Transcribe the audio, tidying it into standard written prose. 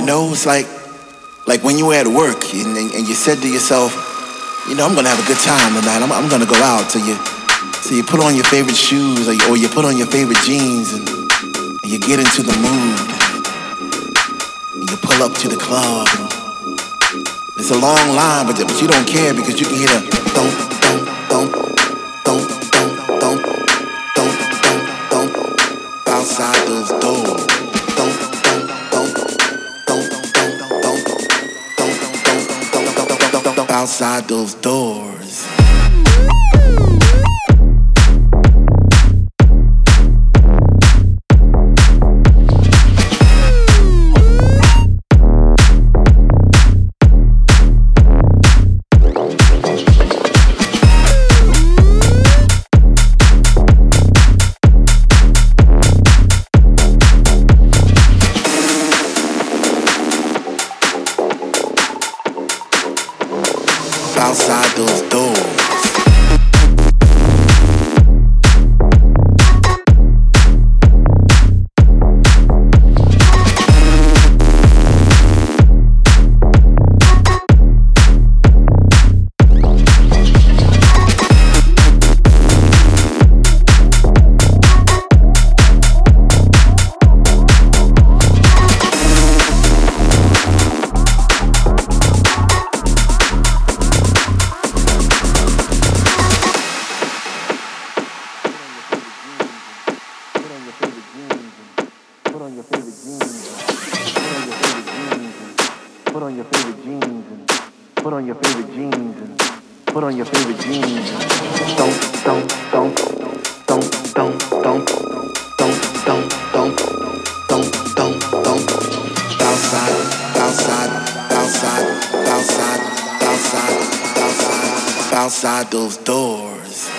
know, it's like when you were at work and you said to yourself, I'm gonna have a good time tonight. I'm gonna go out. So you put on your favorite shoes or you put on your favorite jeans and you get into the mood. And you pull up to the club. It's a long line, but you don't care because you can hear the thump, thump, thump, thump, thump, thump, thump, thump, thump outside those doors. Thump, thump, thump, thump, thump, thump, thump, thump, thump, thump outside those doors. Outside those doors. Put on your favorite jeans and put on your favorite jeans and put on your favorite jeans and don't don't don't don't don't don't don't don't don't don't don't don't outside outside outside outside outside outside outside those doors.